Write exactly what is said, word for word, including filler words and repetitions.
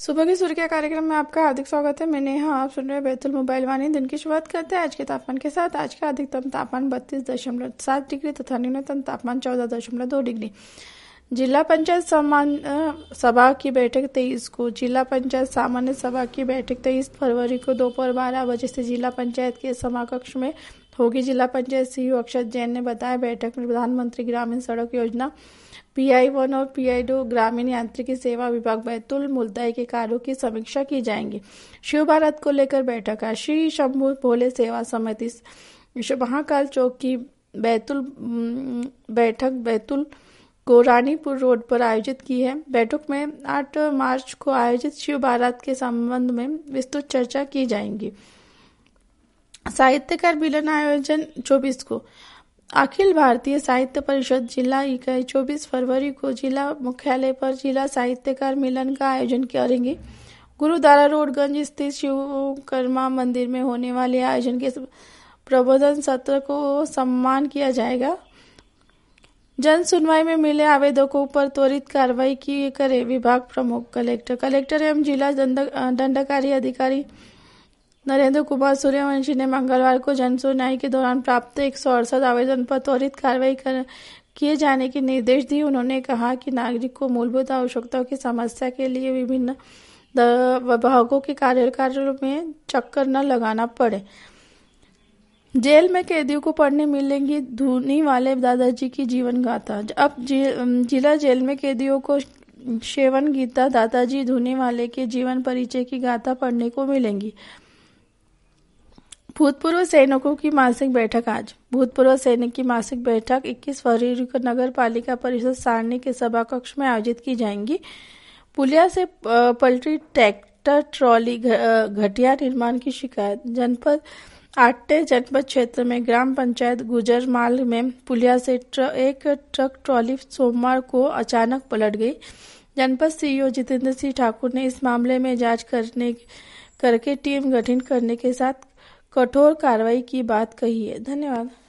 सुबह की सूर्य के कार्यक्रम में आपका हार्दिक स्वागत है। मैं नेहा, आप सुन रहे हैं बैतुल मोबाइल वाणी। दिन की शुरुआत करते हैं आज के तापमान के साथ। आज का अधिकतम तापमान बत्तीस दशमलव सात डिग्री तथा न्यूनतम तापमान चौदह दशमलव दो डिग्री। जिला पंचायत सामान्य सभा की बैठक तेईस को जिला पंचायत सामान्य सभा की बैठक तेईस फरवरी को दोपहर बारह बजे से जिला पंचायत के सभाकक्ष में होगी। जिला पंचायत सीईओ अक्षत जैन ने बताया, बैठक में प्रधानमंत्री ग्रामीण सड़क योजना पी आई वन और पी आई टू ग्रामीण यांत्रिकी सेवा विभाग बैतूल मुल्ताई के कार्यों की समीक्षा की जाएंगी। शिव भारत को लेकर बैठक आज श्री शंभू भोले सेवा समिति महाकाल चौक की बैतूल बैठक बैतूल को रानीपुर रोड पर आयोजित की है। बैठक में आठ मार्च को आयोजित शिव भारत के संबंध में विस्तृत चर्चा की जाएगी। साहित्यकार मिलन आयोजन चौबीस को अखिल भारतीय साहित्य परिषद जिला इकाई चौबीस फरवरी को जिला मुख्यालय पर जिला साहित्यकार मिलन का आयोजन करेंगे। गुरुद्वारा रोडगंज स्थित शिवकर्मा मंदिर में होने वाले आयोजन के प्रबोधन सत्र को सम्मान किया जाएगा। जन सुनवाई में मिले आवेदकों पर त्वरित कार्रवाई की करे विभाग प्रमुख। कलेक्टर कलेक्टर एवं जिला दंडकारी अधिकारी नरेंद्र कुमार सूर्यवंशी ने मंगलवार को जन सुनवाई के दौरान प्राप्त एक सौ अड़सठ आवेदन पर त्वरित कार्रवाई किए जाने के निर्देश दिए। उन्होंने कहा कि नागरिक को मूलभूत आवश्यकताओं की समस्या के लिए विभिन्न विभागों के कार्यालयों में चक्कर न लगाना पड़े। जेल में कैदियों को पढ़ने मिलेंगी धुनी वाले दादाजी की जीवन गाथा। अब जिला जेल में कैदियों को सेवन गीता दादाजी धुनी वाले के जीवन परिचय की गाथा पढ़ने को मिलेंगी। भूतपूर्व सैनिकों की मासिक बैठक आज भूतपूर्व सैनिक की मासिक बैठक इक्कीस फरवरी को नगर पालिका परिषद सारणी के सभा कक्ष में आयोजित की जाएंगी। पुलिया से पलटी ट्रैक्टर ट्रॉली घटिया निर्माण की शिकायत। जनपद आट्टे जनपद क्षेत्र में ग्राम पंचायत गुजर माल में पुलिया से ट्र, एक ट्रक ट्रॉली सोमवार को अचानक पलट गई। जनपद सीईओ जितेंद्र सिंह ठाकुर ने इस मामले में जांच करने करके टीम गठित करने के साथ कठोर कार्रवाई की बात कही है। धन्यवाद।